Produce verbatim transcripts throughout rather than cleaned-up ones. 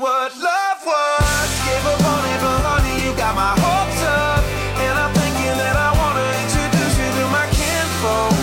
what love was. Gave up on it, but honey, you got my hopes up. And I'm thinking that I wanna introduce you to my kinfolk.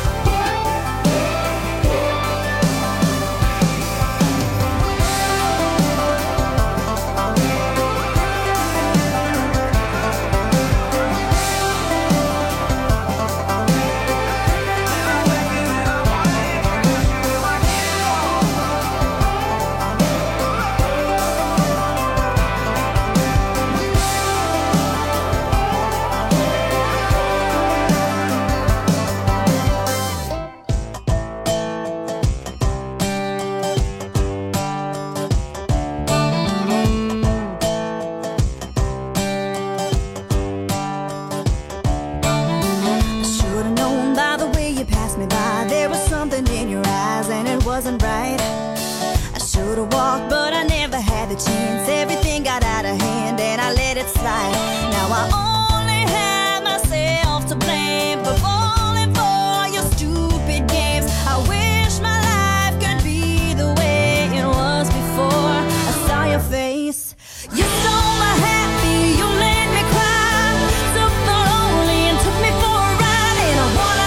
Wasn't right. I should have walked, but I never had the chance. Everything got out of hand and I let it slide. Now I only have myself to blame for falling for your stupid games. I wish my life could be the way it was before I saw your face. You stole my happy, you made me cry. Took the lonely and took me for a ride. And I wanna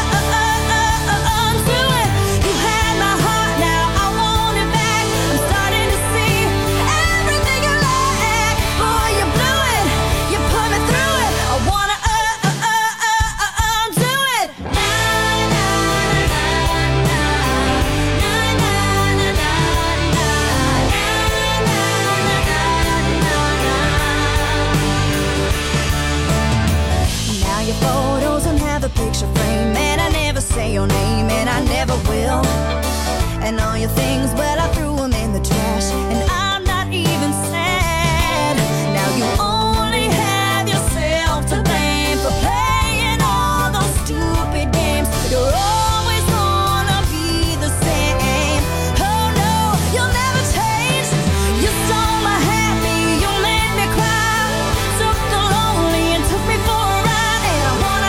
picture frame, and I never say your name, and I never will. And all your things, well, I threw them in the trash, and I'm not even sad. Now you only have yourself to blame for playing all those stupid games. You're always gonna be the same. Oh no, you'll never change. You stole my happy, you made me cry. Took the lonely and took me for a ride. And I wanna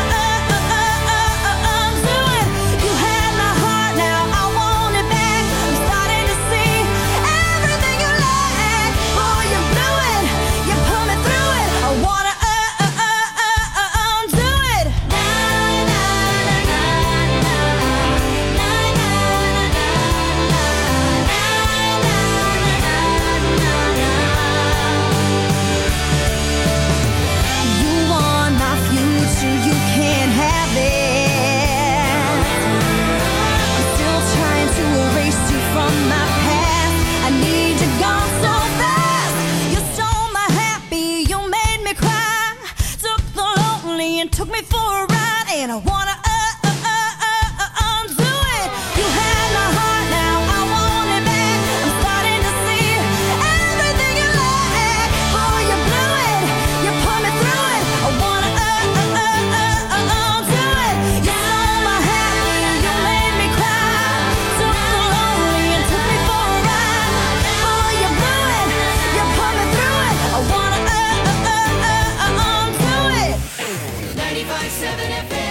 took me for a ride, and I wanna uh, uh, uh, uh, uh, undo it. You had my heart, now I want it back. I'm starting to see everything you like. Oh, you blew it, you put me through it. I wanna uh, uh, uh, uh, uh, undo it. You stole my happy, you made me cry. Took the lonely and took me for a ride. Oh, you blew it, you put me through it. I wanna uh, uh, uh, uh, uh, undo it. ninety-five point seven F M.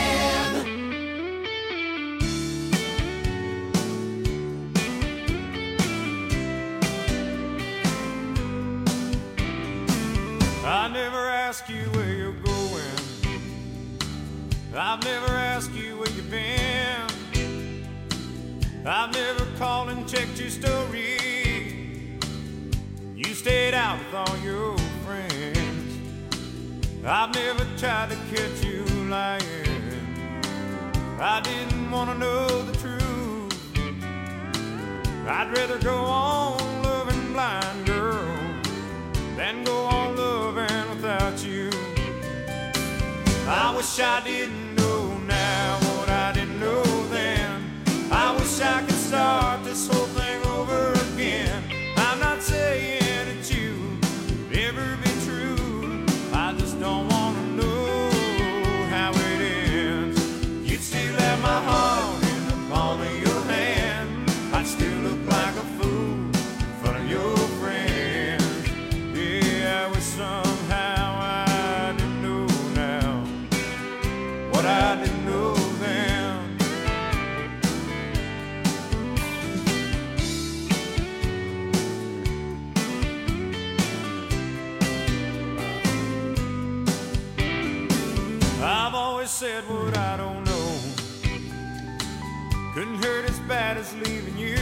I never ask you where you're going. I've never asked you where you've been. I've never called and checked your story. You stayed out with all your friends. I've never tried to catch you lying. I didn't want to know the truth. I'd rather go on loving blind, girl, than go on loving without you. I wish I didn't know now what I didn't know then. I wish I could start this whole thing over again. I'm not saying that you could ever be true. I just don't want to know how it ends. You'd still have my heart in the palm of your hand. I'd still look like a fool in front of your friends. Yeah, I wish somehow I didn't know now what said what I don't know. Couldn't hurt as bad as leaving you.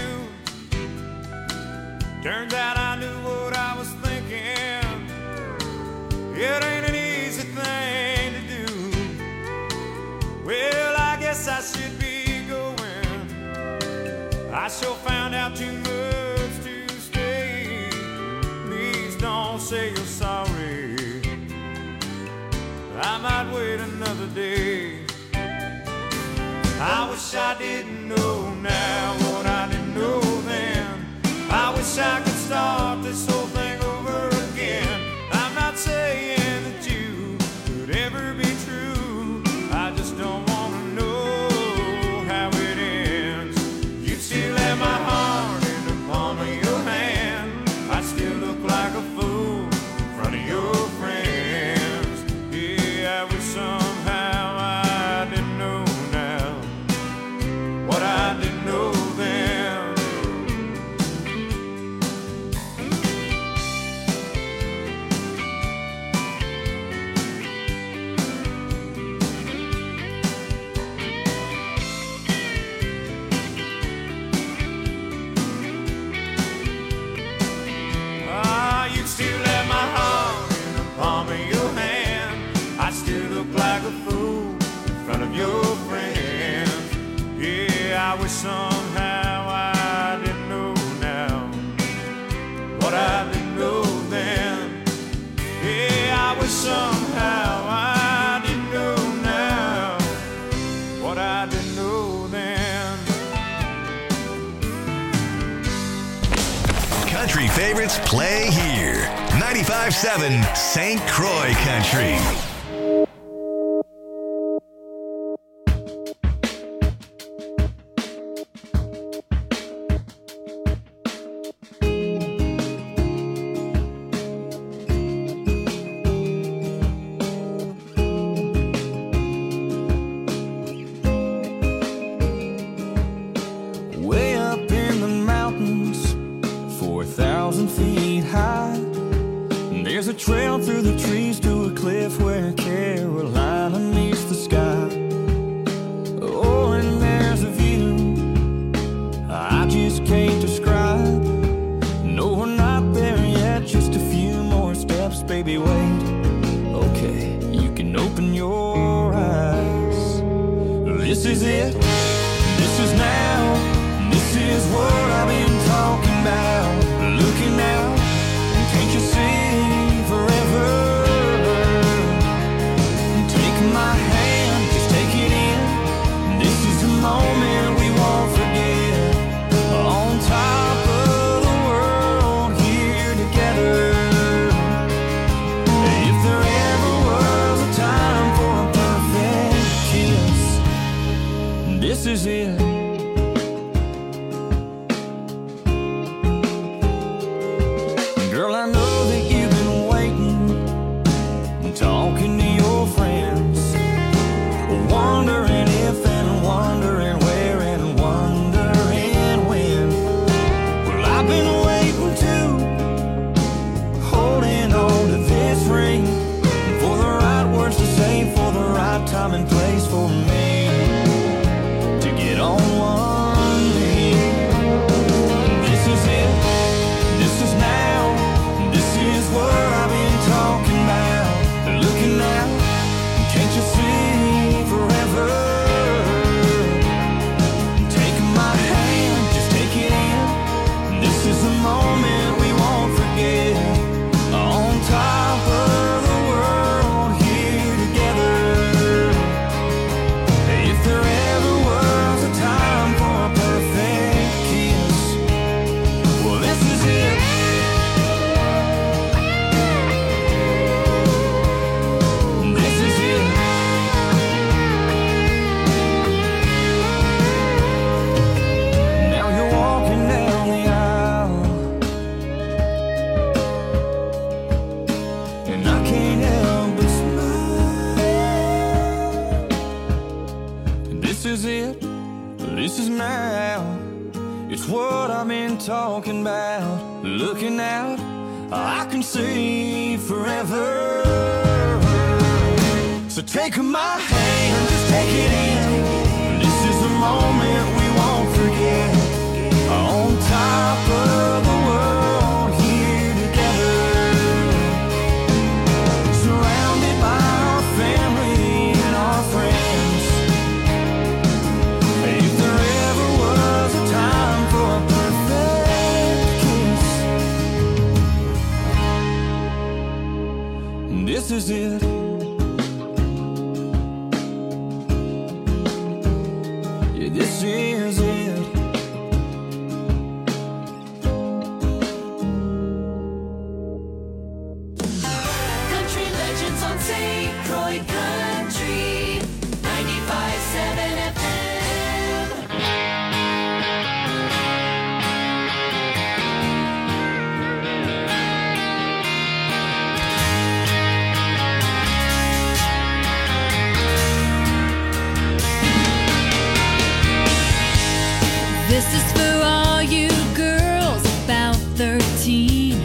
Turns out I knew what I was thinking. It ain't an easy thing to do. Well, I guess I should be going. I sure found out too much to stay. Please don't say you're sorry. I might wait another day. I wish I didn't know now what I didn't know then. I wish I could start this whole thing over again. I'm not saying that you could ever be true. I just don't want to know how it ends. You still have my heart in the palm of your hand. I still look like a fool in front of your friends. Yeah, I wish somehow I didn't know now what I didn't know then. Ah, you still have my heart in the palm of your hand. I still look like a fool in front of your friends. Yeah, I wish somehow I didn't know now what I didn't know then. Yeah, I wish somehow I didn't know now what I didn't know then. Country favorites play here. ninety-five point seven Saint Croix Country. Way up in the mountains, four thousand feet high, there's a trail through the trees to a cliff where Carolina meets the sky. Oh, and there's a view I just can't describe. No, we're not there yet, just a few more steps, baby, wait. Okay, you can open your eyes. This is it, this is now. This is what I've been talking about. Looking out, can't you see forever? Take my hand, just take it in. This is a moment we won't forget. On top of the world, here together. If there ever was a time for a perfect kiss, this is it. Girl, I know that you've been waiting, talking to your friends, wondering if and wondering where and wondering when. Well, I've been waiting too, holding on to this ring, for the right words to say, for the right time and place for me to get on one knee. This is it, this is now. This is what I've been talking about. Looking out, can't you see forever? Take my hand, just take it in. This is a moment we won't forget. On top of the world, here together. If there ever was a time for a perfect kiss, well, this is it. This is it. Now you're walking down the aisle, and I can't help but smile. This is it. This is now. It's what I've been talking about. Looking out, I can see forever. So take my hand. it in. This is a moment we won't forget. On top of the world, here together, surrounded by our family and our friends. If there ever was a time for a perfect kiss, this is it. Yeah, this is it. Country legends on Saint Croix Country ninety-five seven F M. This is for all you girls about thirteen.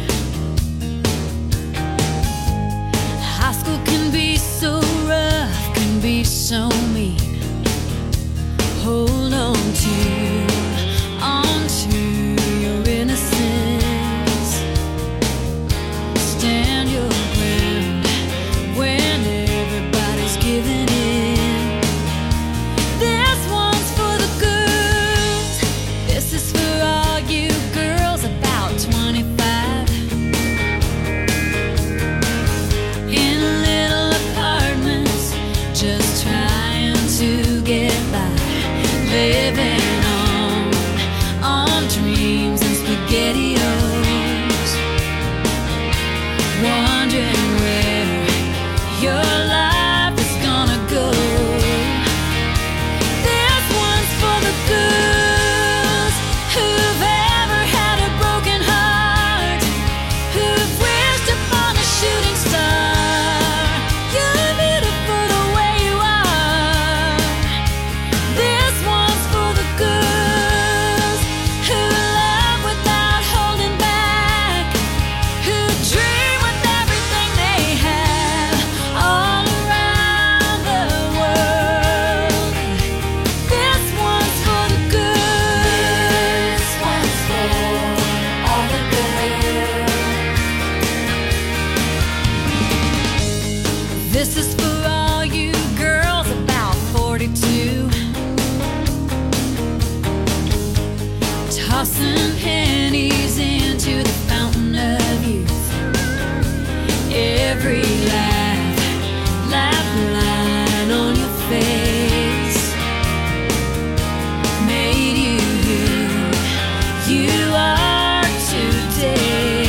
High school can be so rough, can be so mean. Hold on to, on to your innocence. Stand your ground when everybody's giving in. This one's for the girls. This is for all you girls about twenty-five. In little apartments, just trying to get by. Living on, on dreams and SpaghettiOs. Wondering where your life is gonna go. This one's for the girls who've ever had a broken heart, who've wished upon a shooting star. You're beautiful the way you are. This one's for the girls who love without holding back, who dream with everything they have all around the world. This one's for the girls. This one's for all the girls. This is for all you girls about forty-two. Tossing pennies into the fountain of youth. Every laugh, laugh line on your face made you who you are today.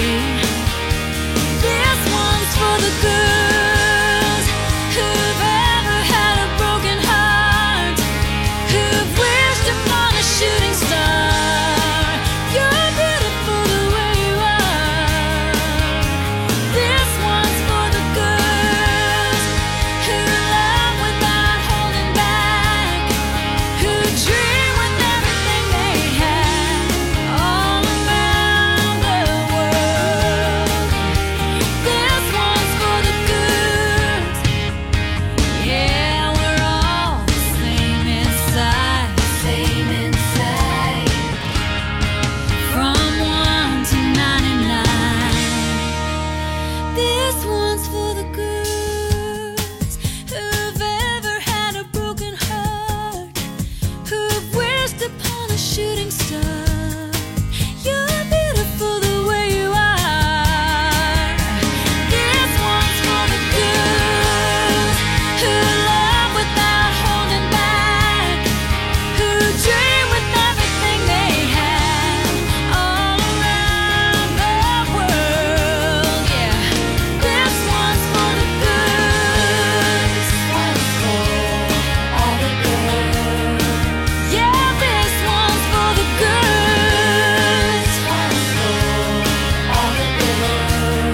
This one's for the girls who've ever had a broken heart, who've wished upon a shooting star. You're beautiful the way you are. This one's for the girls who love without holding back, who dream with everything they have all around the world. This one's for the girls. Yeah, we're all the same inside, same inside. From one to ninety-nine. This one's for the girls who've ever had a broken heart, who've wished upon a shooting star. You're beautiful the way you are. This one's for the girls who love without holding back, who dream with everything they have all around the world. Yeah, this one's for the girls. This one's for all the girls. Yeah, this one's for the girls. This one's for all the girls.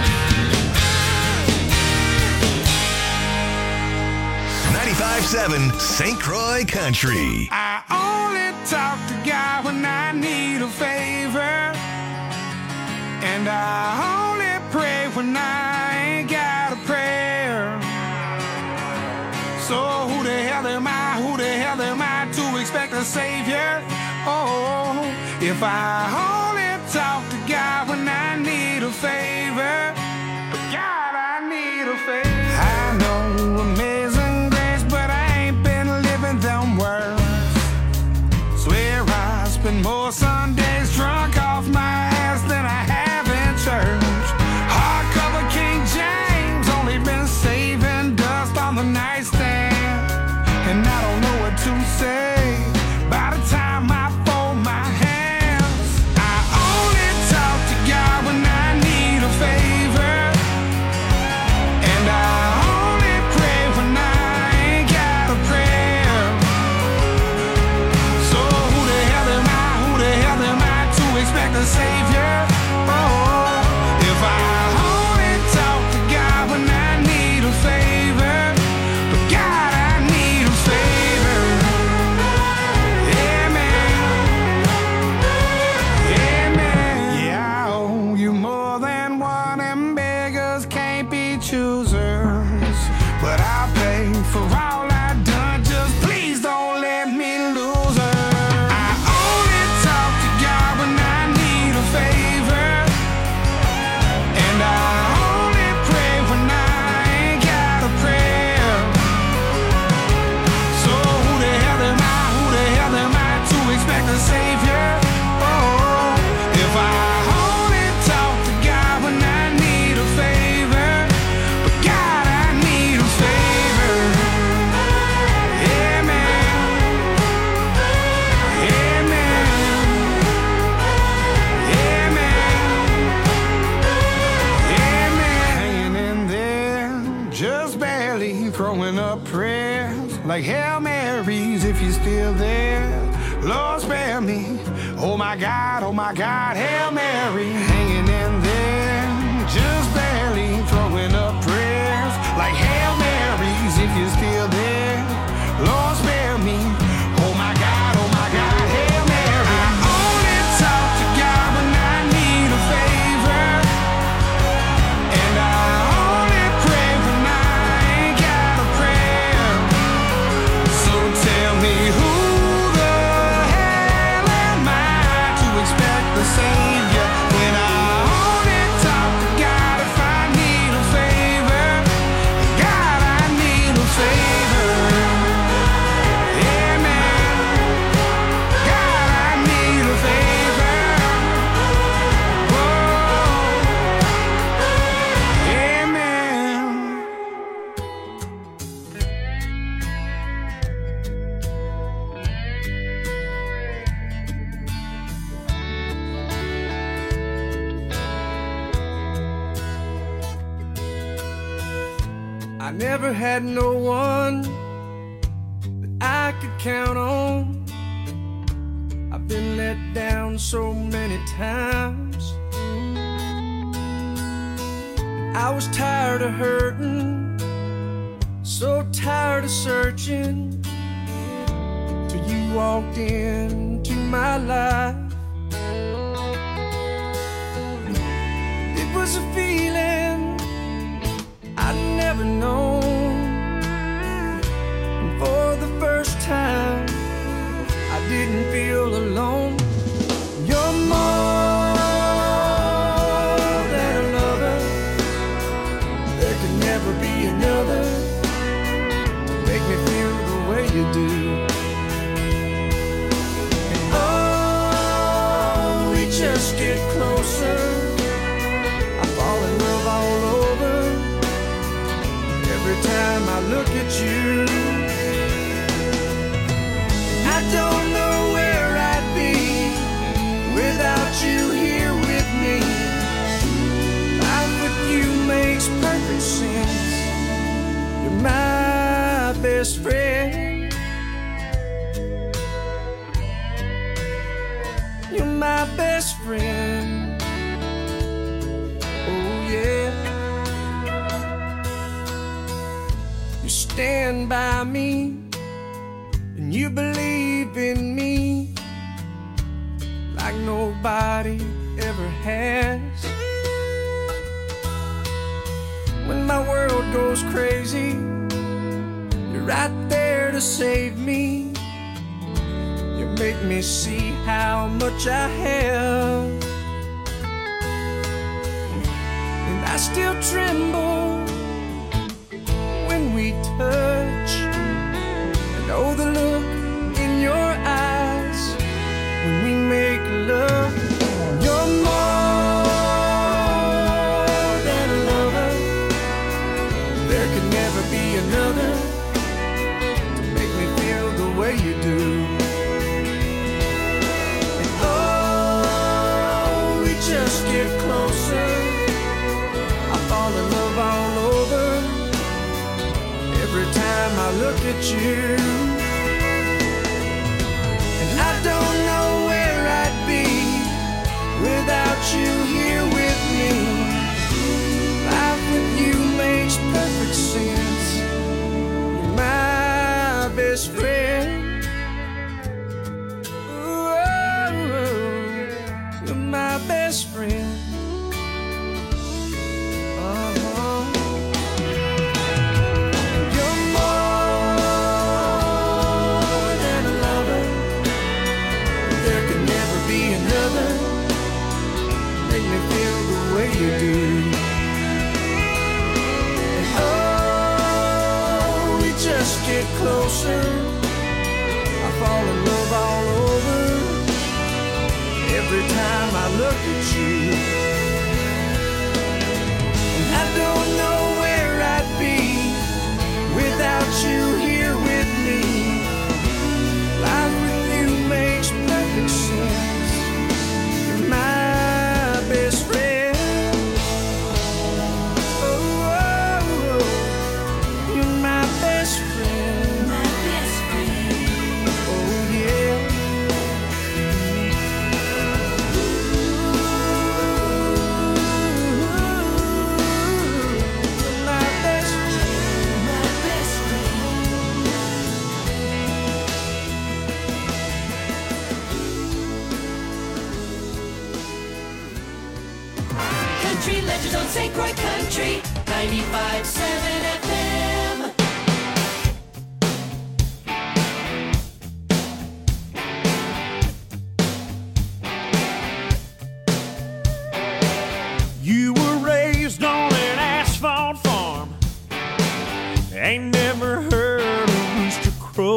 ninety-five seven Saint Croix Country. I only talk to God when I need a favor, and I only pray when I ain't got a prayer. So who the hell am I the Savior. Oh, if I only talk to God when I need a favor. God, I need a favor. I know Amazing Grace, but I ain't been living them words. Swear I spend more Sundays drunk off my ass than I have in church. Hardcover King James, only been saving dust on the nightstand. And I don't know what to say by the time I fold my hands. I only talk to God when I need a favor. And I only pray when I ain't got a prayer. So who the hell am I, who the hell am I to expect a Savior? Oh, if I only talk to God when I need a favor. But God, I need a favor. Yeah, man. Yeah, man. Yeah, I owe you more than one, and beggars can't be choosers. But I'll pay for all I've done, just please don't let me lose her. I only talk to God when I need a favor. And I only pray when I ain't got a prayer. So who the hell am I, who the hell am I to expect a Savior? Oh, if I only talk to God when I need a favor. But God, I need a favor. Yeah, man. Yeah, man. Yeah, man. Yeah, man. Hanging in there, just barely throwing up prayers like Hail Marys if you're still there. Lord, spare me. Oh my God, oh my God, Hail Mary. Hanging in there, just barely throwing up prayers like Hail Marys if you're still there. Lord, spare me. Oh my God, oh my God, Hail Mary. I only talk to God when I need a favor. And I only pray when I ain't got a prayer. So tell me who the hell am I to expect the Savior when I only talk to God if I need a favor. God, I need a favor. Yeah, man. God, I need a favor. Whoa. Yeah, man. I never had no one that I could count on. I've been let down so many times. And I was tired of hurting, so tired of searching, till you walked into my life. It was a feeling I'd never known. And for the first time, I didn't feel alone. You're more than a lover. There could never be another to make me feel the way you do. And oh, we just get closer. I fall in love all over. Every time I look at you, I don't know where I'd be without you here with me. Life with you makes perfect sense. You're my best friend. You're my best friend. Oh yeah. You stand by me and you believe in me like nobody ever has. When my world goes crazy, you're right there to save me. make me see how much I have. And I still tremble when we touch. I know the look in your eyes when we make love. You're more than a lover. There could never be another to make me feel the way you do. And oh, we just get closer. I fall in love all over every time I look at you. And I don't know where I'd be without you here with me. Life with you makes perfect sense. You're my best friend. Ooh, you're my best friend. Uh-huh. You're more than a lover. There could never be another. Make me feel the way you do. And oh, we just get closer. I fall in love all over every time I look at you. And I don't know where I'd be without you here with me. Life with you makes perfect sense. You're my best friend. Oh, oh, oh. You're my best friend. My best friend. Oh, yeah. You're my best friend. My best friend. Country Legends on Saint Croix Country ninety-five point seven F M. You were raised on an asphalt farm. Ain't never heard a rooster crow.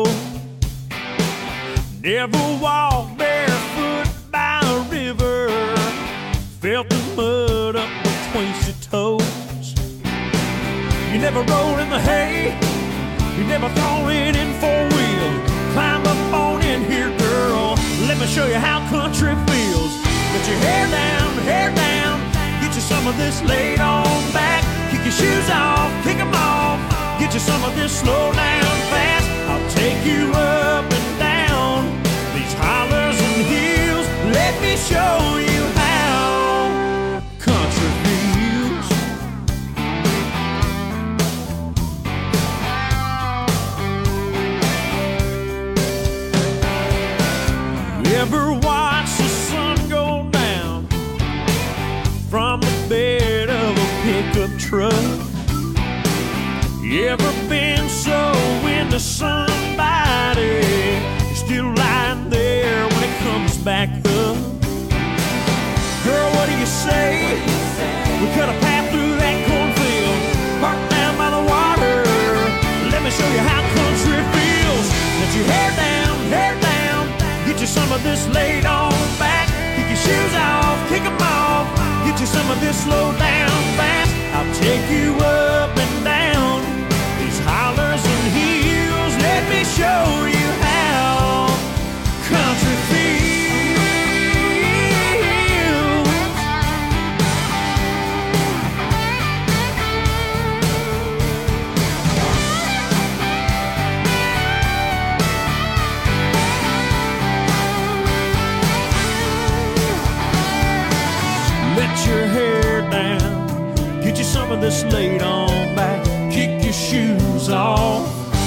Never walked barefoot by a river. Felt the mud up between your toes. You never rolled in the hay. You never thrown it in four-wheel. Climb up on in here, girl. Let me show you how country feels. Get your hair down, hair down. Get you some of this laid on back. Kick your shoes off, kick them off. Get you some of this slow down fast. I'll take you up and down these hollers and hills. Let me show you how country feels. You ever watch the sun go down from the bed of a pickup truck? You ever been so into somebody you're still lying there when it comes back up? Girl, what do you say? We cut a path through that cornfield, parked down by the water. Let me show you how country feels. Let your hair down, hair down. Get you some of this laid on back. Kick your shoes off, kick them off. Get you some of this slow down fast. I'll take you up and down these hollers and hills. Let me show you how country feels. Let your hair down. Get you some of this laid on back. Kick your shoes off.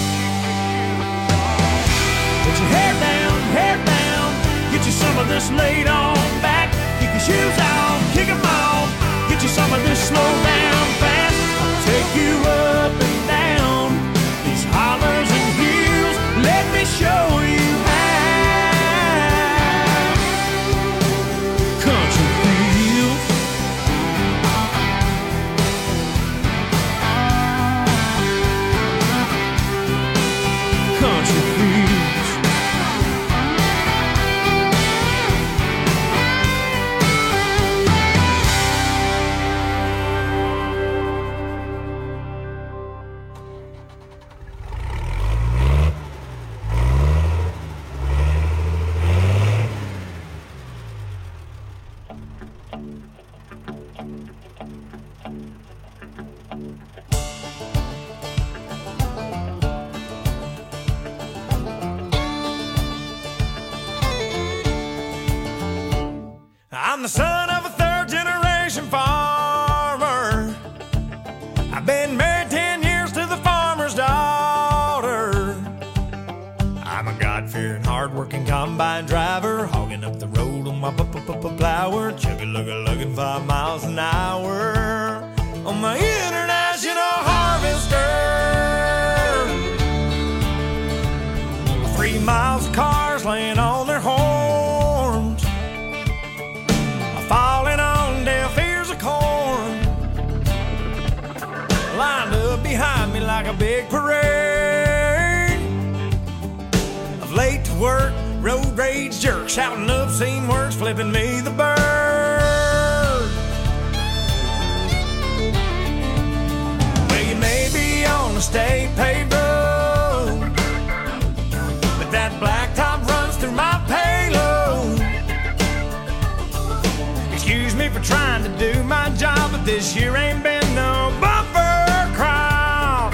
Let your hair down, hair down. Get you some of this laid on back. Kick your shoes off, kick them off. Get you some of this slow down fast. I'll take you up and down these hollers and hills. Let me show you how hard-working combine driver, hogging up the road on my plower, chugga-lugga-lugging five miles an hour on my international harvester. Three miles of cars laying on their horns, falling on deaf ears of corn, lined up behind me like a big parade of late to work, road rage jerks, shouting obscene words, flipping me the bird. Well, you may be on a state paved road, but that blacktop runs through my payload. Excuse me for trying to do my job, but this year ain't been no bumper crop.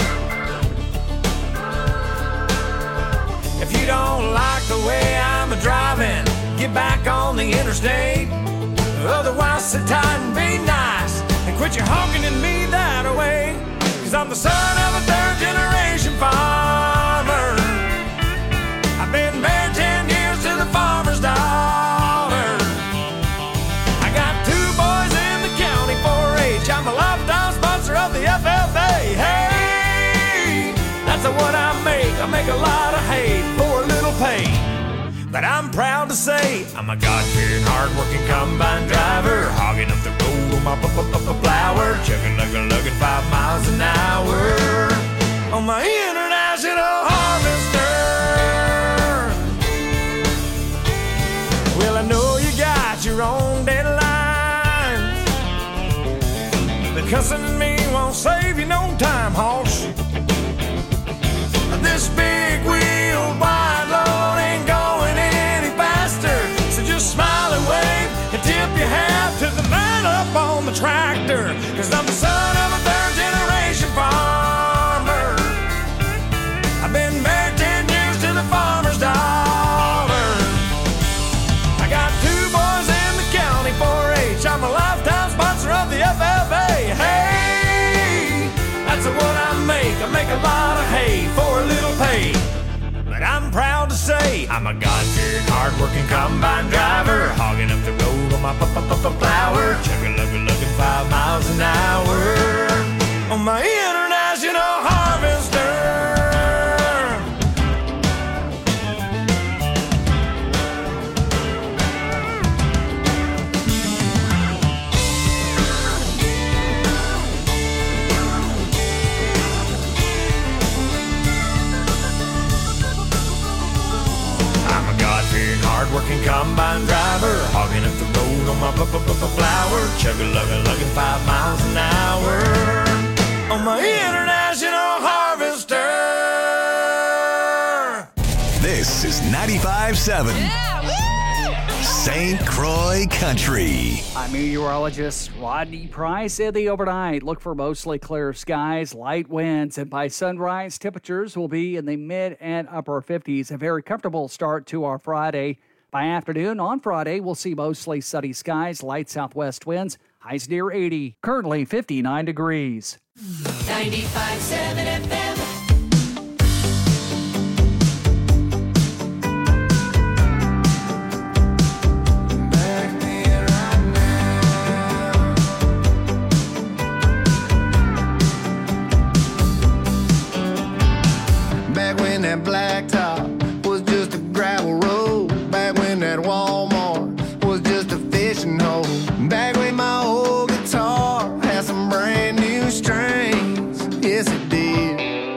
If you don't like the way I'm a driving, get back on the interstate. Otherwise, sit tight and be nice and quit your honking at me that way. Cause I'm the son of a third generation farmer. I've been married ten years to the farmer's daughter. I got two boys in the county four H. I'm a lifetime sponsor of the F F A. Hey, that's what I make. I make a lot of hay for a little pay. But I'm proud to say I'm a God-fearing, hard-working combine driver, hogging up the road on my plower, chugging-lugga-lugging five miles an hour on my international harvester. Well, I know you got your own deadlines, but cussing at me won't save you no time, hoss. This big wheel wide load ain't going any faster, so just smile and wave and tip your hat to the man up on the tractor. Cause I'm the son of a third generation farmer. I've been married ten years to the farmer's daughter. I got two boys in the county four H. I'm a lifetime sponsor of the F F A. Hey, that's what I make. I make a lot of hay for a little pay. But I'm proud to say I'm a God-fearing, hard-working combine driver, hogging up the road on my plower, chugga-lugga-lugging five miles an hour on my international harvester. Hard-working combine driver, hogging up the road on my flower, chugga-lugga-lugging five miles an hour on my international harvester. This is ninety-five seven Saint Croix Country. I'm meteorologist Rodney Price. In the overnight, look for mostly clear skies, light winds, and by sunrise, temperatures will be in the mid and upper fifties. A very comfortable start to our Friday. By afternoon on Friday, we'll see mostly sunny skies, light southwest winds, highs near eighty. Currently fifty-nine degrees. ninety-five seven F M. Back when that blacktop was just a gravel road. Back when that Walmart was just a fishing hole. Back when my old guitar had some brand new strings. Yes, it did.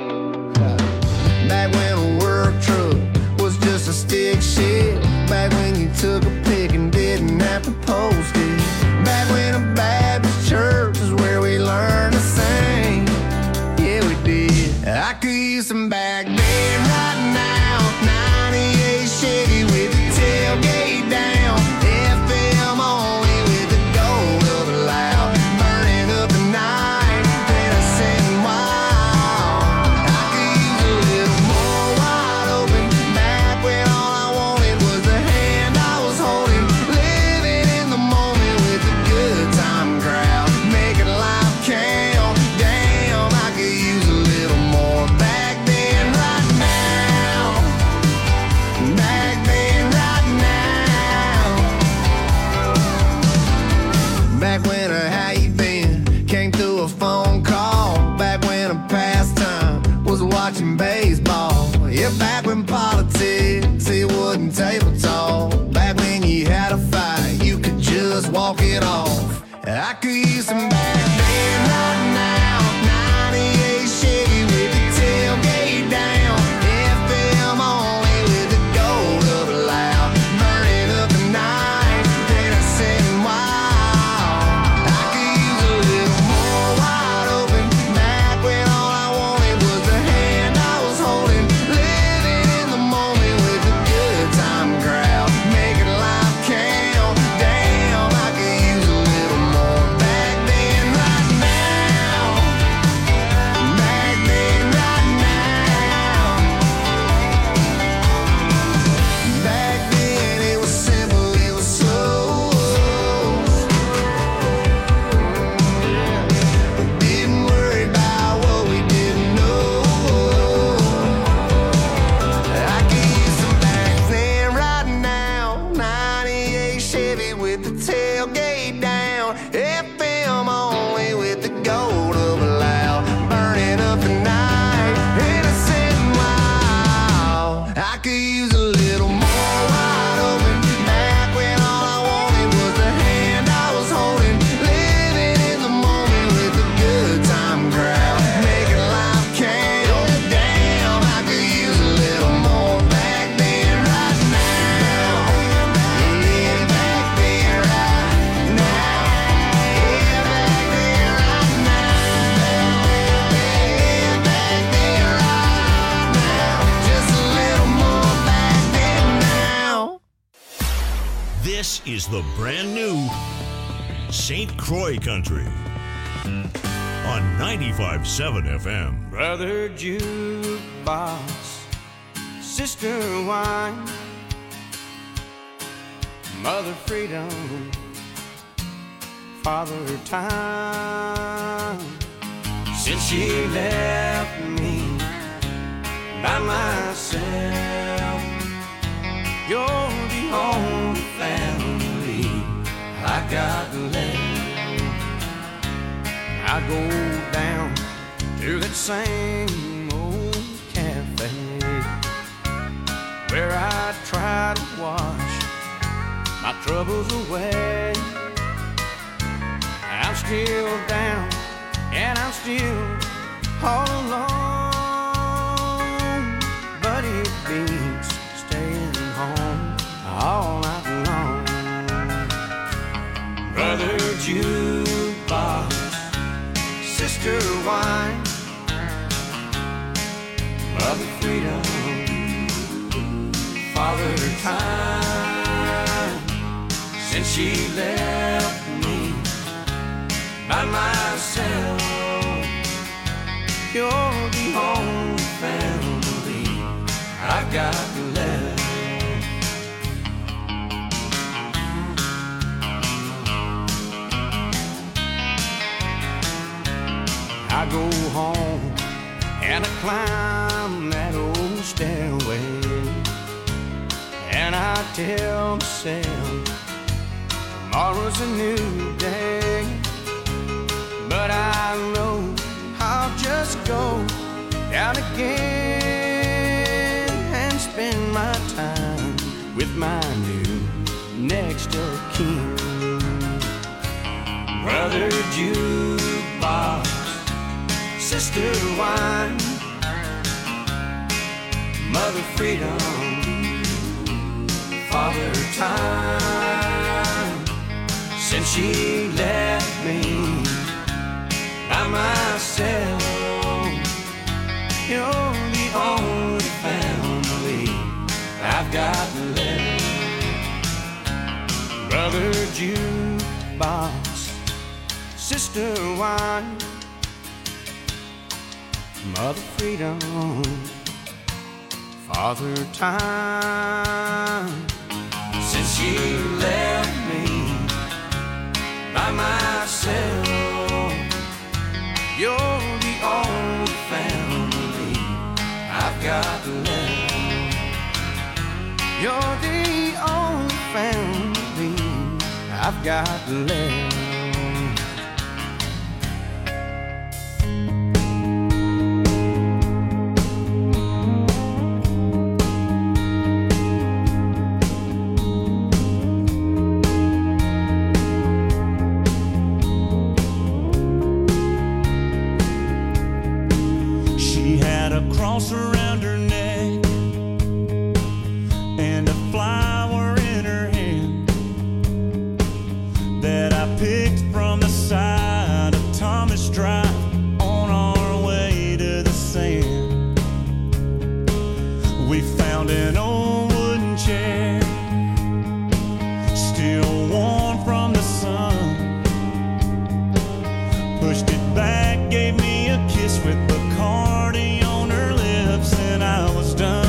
telephone call. Back when a pastime was watching baseball. Yeah, back when politics, it wasn't table talk. Back when you had a fight, you could just walk it off. I could use some back then, right now. ninety-eight Chevy with the tailgate down. F M only with the gold up loud. Burning up the night, then I said wow. I could use a little more wide open. Back when all I wanted was the hand I was holding. Living in the moment with a good time crowd. Making life count. Damn, I could use a little more. Back then, right now. Back then, right now. Back then it was simple, it was slow. Didn't worry about what we didn't know. I could use some back then, right now. ninety-eight Chevy with the tailgate down. F M only with the gold up loud. Burning up the night, innocent and wild. I could use a little more wide open. Back when all I wanted was the hand I was holding. Living in the moment with a good time crowd. Making life count. Damn, I could use a little more. Back then, right now. Yeah, back then, right now. Yeah, back then, right now. Yeah, back then, right now. Just a little more back then now. This is the brand new Saint Croix Country on ninety-five point seven F M. Brother jukebox, sister wine, mother freedom, father time. Since she left me by myself, you're the only family I got left. I go down to that same old cafe where I try to wash my troubles away. I'm still down and I'm still all alone, but it beats staying home all night long. Brother jukebox, sister wine, mother freedom, father time. Since she left me by myself, you're the only family I've got left. I go home and I climb that old stairway, and I tell myself tomorrow's a new day. But I know I'll just go down again and spend my time with my new next of kin. Brother jukebox, sister wine, mother freedom, father time. Since she left me by myself, you're the only family I've got left. Brother jukebox, sister wine, mother freedom, father time. Since she left me by myself, you're the only family I've got left. You're the only family I've got left. a cross around her neck and a flower in her hand that I picked from the side of Thomas Drive on our way to the sand. We found an old wooden chair, still warm from the sun. Pushed it back, gave me a kiss with Bacardi on her lips, and I was done.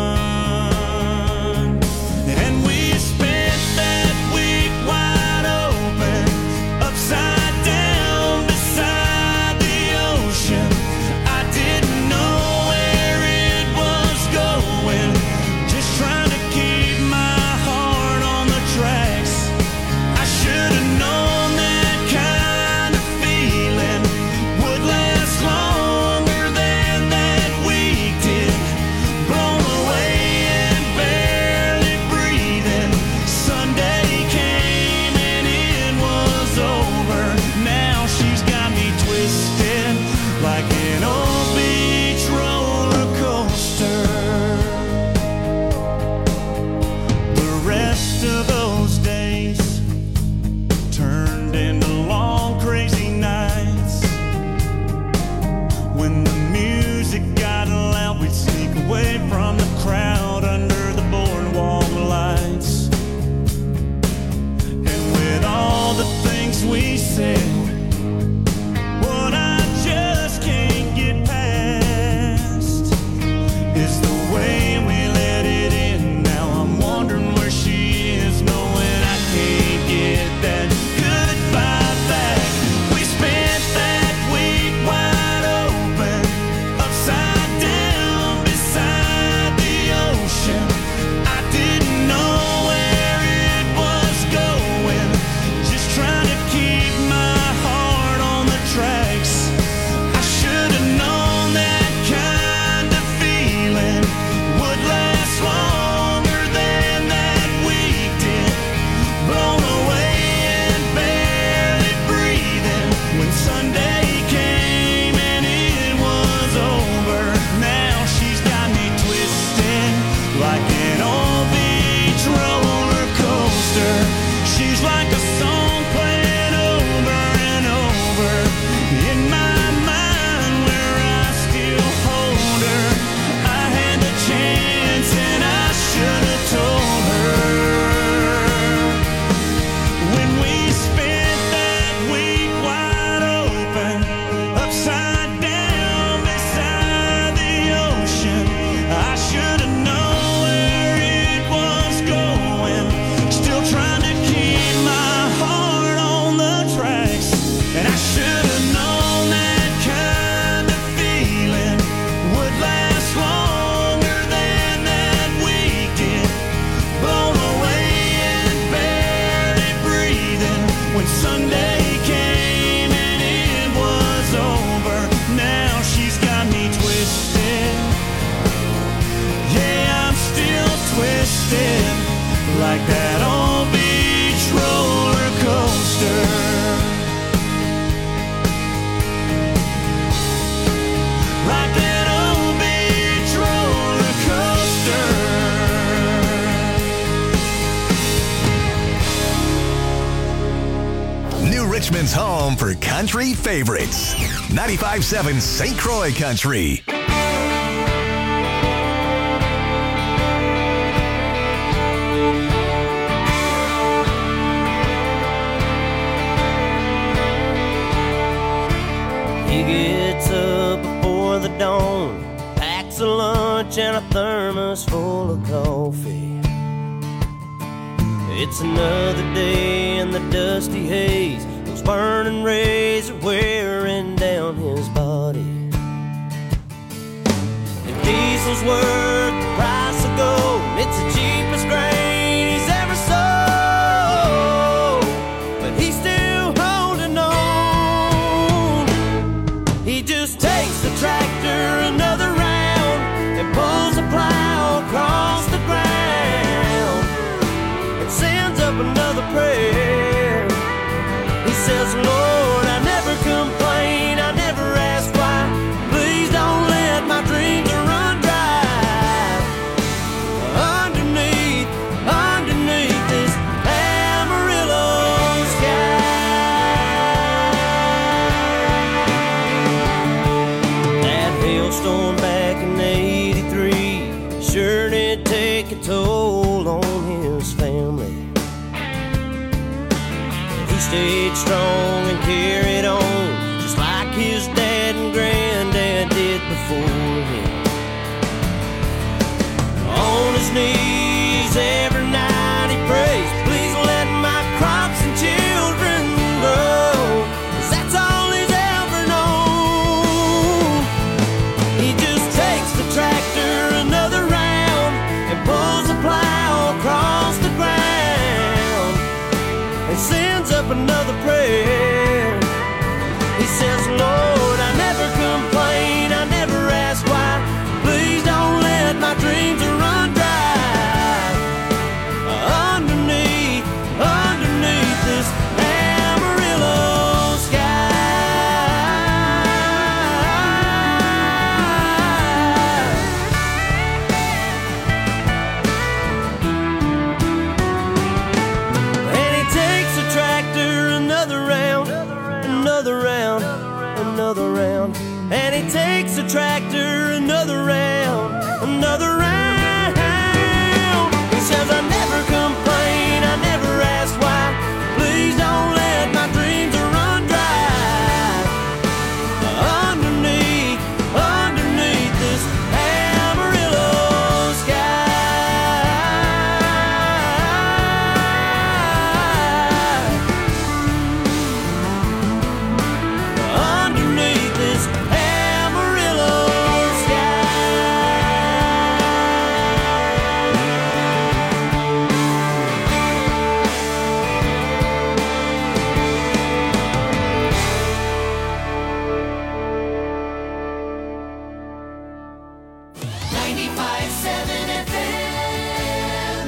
And we spent that week wide open, upside down beside the ocean. I didn't know where it was going, just trying to keep my heart on the tracks. I should have known that kind of feeling would last longer than that week did. Blown away and barely breathing. Sunday came and it was over. Now she's got me twisted like an old beach roller coaster. The rest of those days turned into long crazy nights. When the music got loud, we'd sneak away from the crowd under the boardwalk lights. And with all the things we said, what I just can't get past is the way we let it in. Now I'm wondering where she is, knowing I can't get that goodbye back. We spent that week wide open, upside down beside the ocean. I didn't know where it was going, just trying to keep my heart on the tracks. I should have known that kind of feeling would last longer than that week did. Blown away and barely breathing when Sunday came and it was over. Now she's got me twisted like an old beach roller coaster. She's like a song playing over and over in my mind where I still hold her. I had the chance and I should have told her. When we spent that week wide open, upside down beside the ocean, I should have known where it was going, still trying to keep my heart on the tracks. And I should have known that kind of feeling would last longer than that week did. Blown away and barely breathing when Sunday came and it was over. Now she's got me twisted. Yeah, I'm still twisted like that old beach roller coaster. Like that old beach roller coaster. New Richmond's home for country favorites. ninety-five point seven Saint Croix Country. He gets up before the dawn, packs a lunch and a thermos full of coffee. It's another day in the dusty haze. Those burning rays are wearing down his body. If diesel's worth the price of gold, it's the cheapest grain he's ever sold. But he's still holding on. He just takes the tractor another round and pulls the plow across the ground and sends up another prayer. He says, Lord, I never complain, I never ask why. Please don't let my dreams stayed strong and carried on, just like his dad and granddad did before him. On his knees every night he prays, please let my crops and children grow, 'cause that's all he's ever known. He just takes the tractor another round and pulls the plow across the ground and sends up another prayer. He says, Lord, I never complain, I never ask why, please don't let my dreams run dry. Underneath, underneath this Amarillo And he takes the tractor another round, another round, another round. And he takes the tractor another round, another round. He says, I never complain, I never ask why, please don't let my dreams run dry. Underneath, underneath this Amarillo sky. Underneath this Amarillo ninety-five seven F M.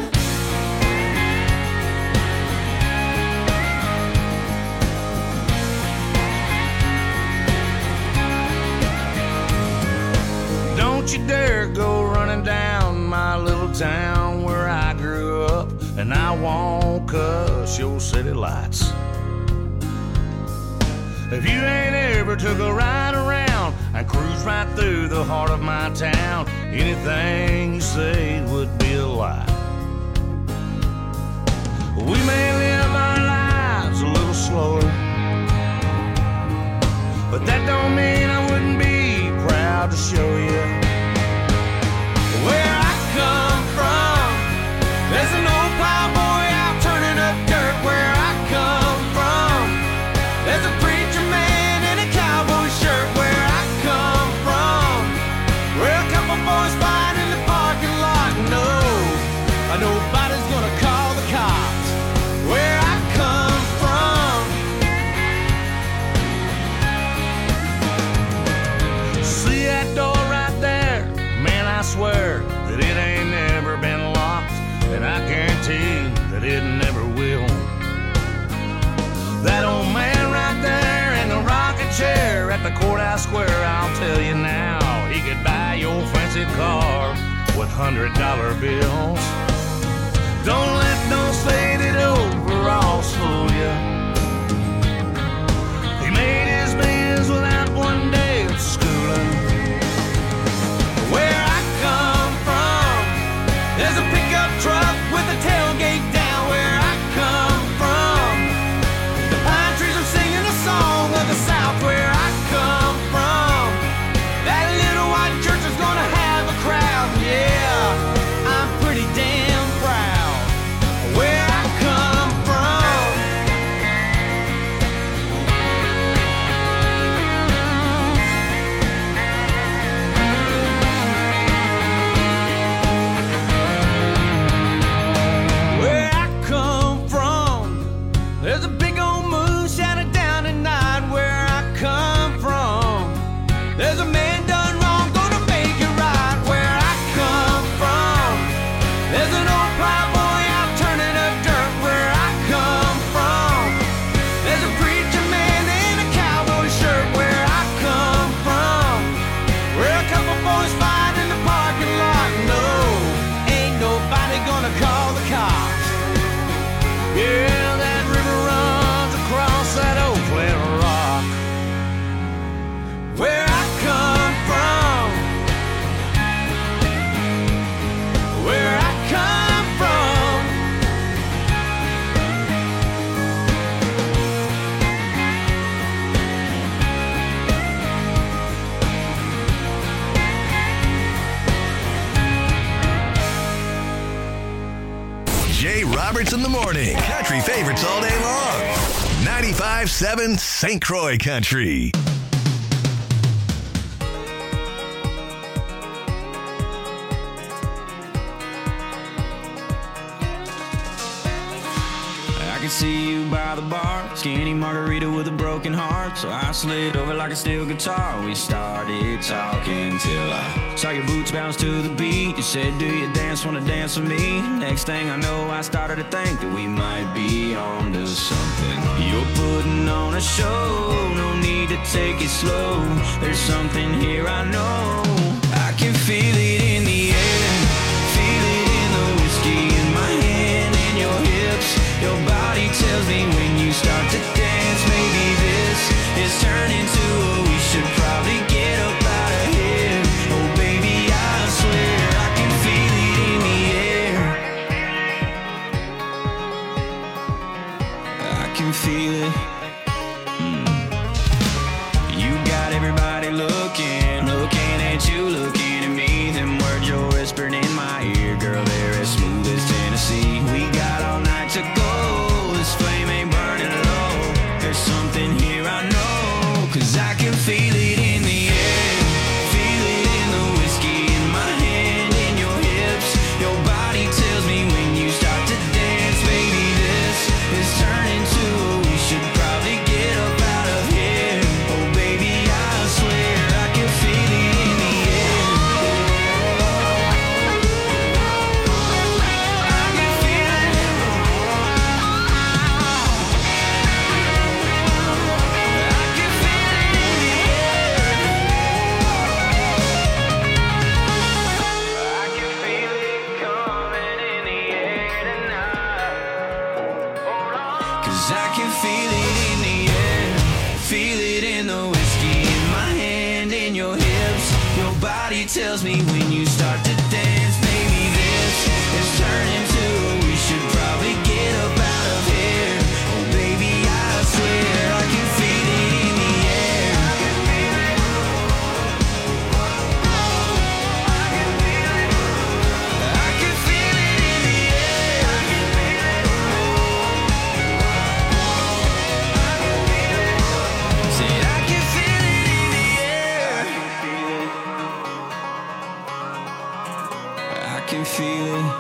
Don't you dare go running down my little town where I grew up, and I won't cuss your city lights. If you ain't ever took a ride around and cruise right through the heart of my town, anything you say would be a lie. We may live our lives a little slower, but that don't mean I wouldn't be proud to show you where I come from. There's an old plowboy out turning up dirt where I come from. There's a preacher man in a cowboy shirt where I come from. Where a couple boys fight in the parking lot. No, nobody's gonna call the cops where I come from. See that door right there? Man, I swear that it ain't never been locked, and I guarantee that it never will. That old man right there in the rocking chair at the courthouse square, I'll tell you now, he could buy your fancy car with hundred dollar bills. Don't let those faded overalls fool you. He made his bills without one day of schooling. Where I come from, there's a pickup truck with a tailgate down where I come from. The pine trees are singing a song of the South where I come from. That little white church is gonna have a crowd, yeah, I'm pretty damn proud where I come from. Roberts in the morning. Country favorites all day long. ninety-five seven Saint Croix Country. I can see you by the bar, skinny margarita with a broken heart. So I slid over like a steel guitar. We started talking till I saw your boots bounce to the beat. You said, do you dance, wanna dance with me? Next thing I know, I started to think that we might be on to something. You're putting on a show, no need to take it slow. There's something here I know. I can feel it in the air, feel it in the whiskey in my hand and your hips. Your body tells me when you start to dance, maybe this is turning to a we should probably get up out of here. Oh baby, I swear I can feel it in the air. I can feel it. Mm. You got everybody looking, looking at you, looking at me. Them words you're whispering in my ear, girl, they're as smooth as Tennessee. We got all night to go. This flame ain't burning low. There's something here I know. Cause I can feel it in the air, feel it in the whiskey in my hand, in your hips. Your body tells me when you start to dance, baby, this is turning to a we should probably get up out of here. Oh baby, I swear I can feel it in the air. I can feel it. Cause I can feel it in the air, feel it in the whiskey in my hand, in your hips. Your body tells me when you start to dance, maybe this is turning to a we should probably get up out of here. Oh baby, I swear I can feel it in the air. I can feel it in the air. Said I can feel it in the air. I can feel it.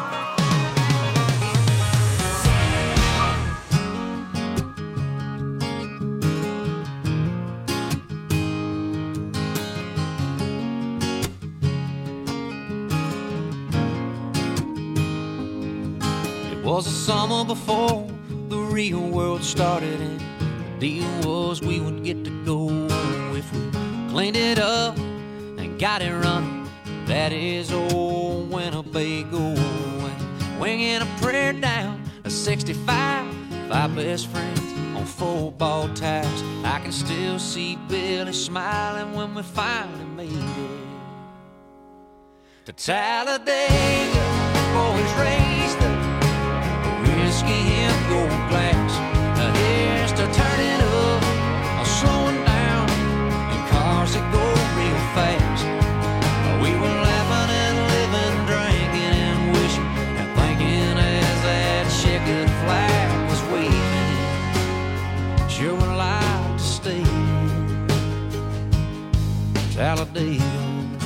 It was the summer before the real world started, and the deal was we would get to go if we cleaned it up and got it running. That is old Winnebago, and winging a prayer down a sixty-five, five best friends on football tires. I can still see Billy smiling when we finally made it to Talladega. Boys raised up whiskey in your glass. Now here's to turning up, or slowing down, in cars that go real fast. We were laughing and living, drinking and wishing and thinking as that checkered flag was waving. Sure would like to stay in Talladega.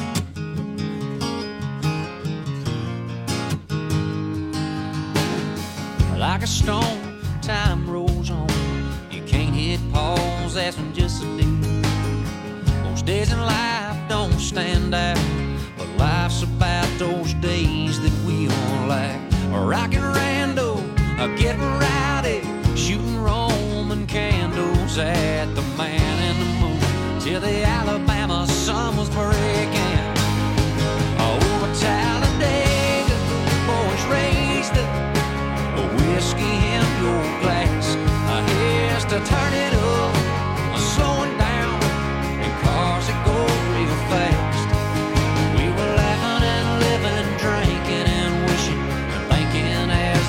Like a stone, time rolls on. You can't hit pause, that's when just a deal. Most days in life don't stand out, but life's about those days that we all like. Rockin' rando, getting rowdy, shooting Roman candles at the Man in the Moon, till the Alabama sun was breaking. Over Talladega, boys raised up whiskey in your glass. Here's to turn it up, slowing down, in cars that go real fast. We were laughing and living, drinking and wishing and thinking as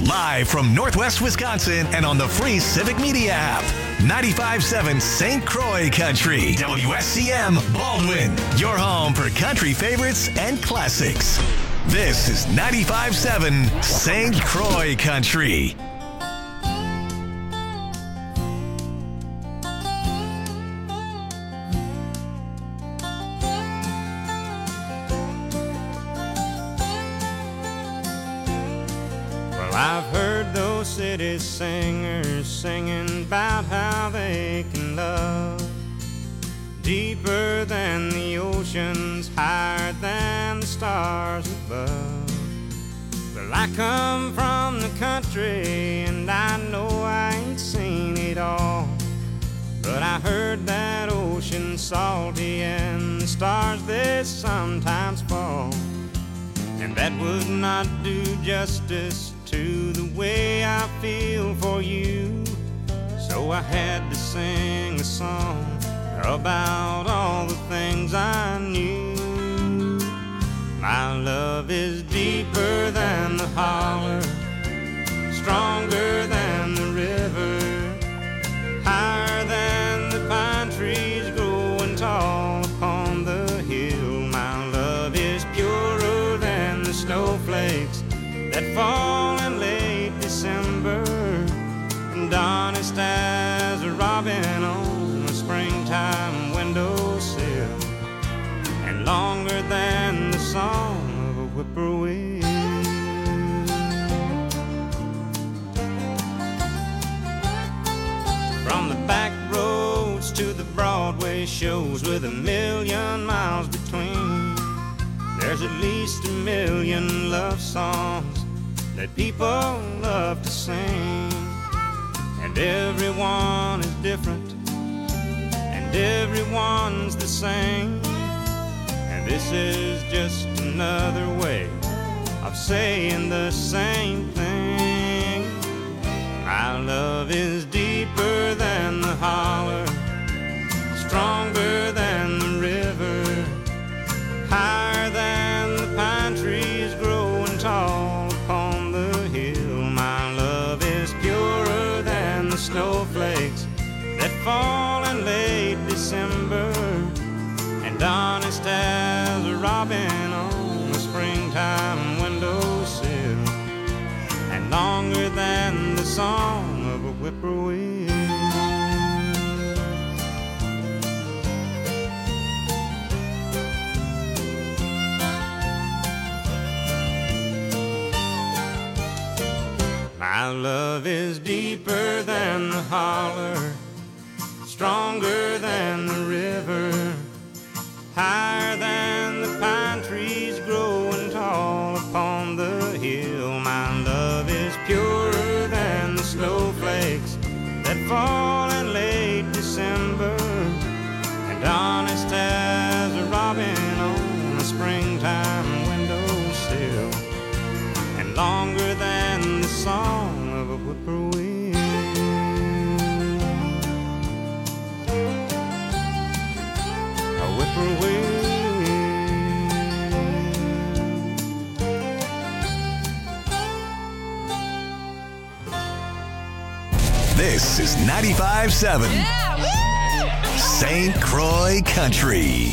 Live from Northwest Wisconsin and on the free Civic Media app. ninety-five seven Saint Croix Country. W S C M Baldwin. Your home for country favorites and classics. This is ninety-five seven Saint Croix Country. I've heard those city singers singing about how they can love deeper than the oceans, higher than the stars above. Well, I come from the country and I know I ain't seen it all, but I heard that ocean's salty and the stars they sometimes fall, and that would not do justice to the way I feel for you. So I had to sing a song about all the things I knew. My love is deeper than the holler, stronger than the river, higher than the pine trees growing tall upon the hill. My love is purer than the snowflakes that fall in late December, and honest as a robin on a springtime windowsill, and longer than the song of a whippoorwill. From the back roads to the Broadway shows with a million miles between, there's at least a million love songs that people love to sing, and everyone is different, and everyone's the same, and this is just another way of saying the same thing. My love is deeper than the holler, stronger than the river, higher than the pine trees growing tall upon the hill. My love is purer than the snowflakes that fall in late December, and honest as a robin on a springtime windowsill, and longer than the song of a whippoorwill. My love is deeper than the holler, stronger than the river, higher than the pine trees growing tall upon the hill. My love is purer than the snowflakes that fall in late December, and honest as a robin on a springtime windowsill, and longer than the song of a whippoorwill. A whippoorwill. This is ninety-five seven Saint Croix Country.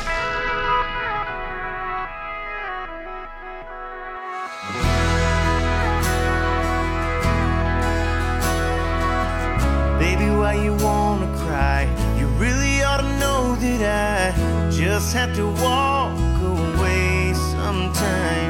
Baby, why you wanna cry? You really ought to know that I just have to walk away sometimes.